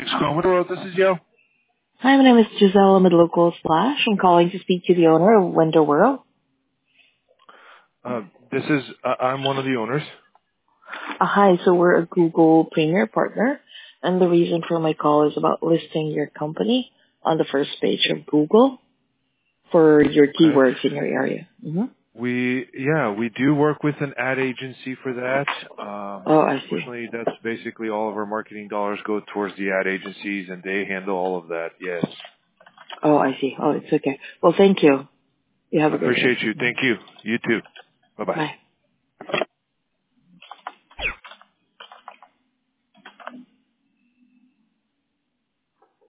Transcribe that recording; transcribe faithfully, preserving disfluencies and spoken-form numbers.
Thanks for calling Window World. This is Joe. Hi, my name is Giselle Midlocal Slash. I'm calling to speak to the owner of Window World. Uh, this is, uh, I'm one of the owners. Uh, hi, so we're a Google Premier partner, and the reason for my call is about listing your company on the first page of Google for your Okay. keywords in your area. Mm-hmm. We, yeah, we do work with an ad agency for that. Um, Oh, I see. unfortunately, that's basically all of our marketing dollars go towards the ad agencies, and they handle all of that. Yes. Oh, I see. Oh, it's okay. Well, thank you. You have I a great appreciate day. you. Thank you. You too. Bye-bye. Bye.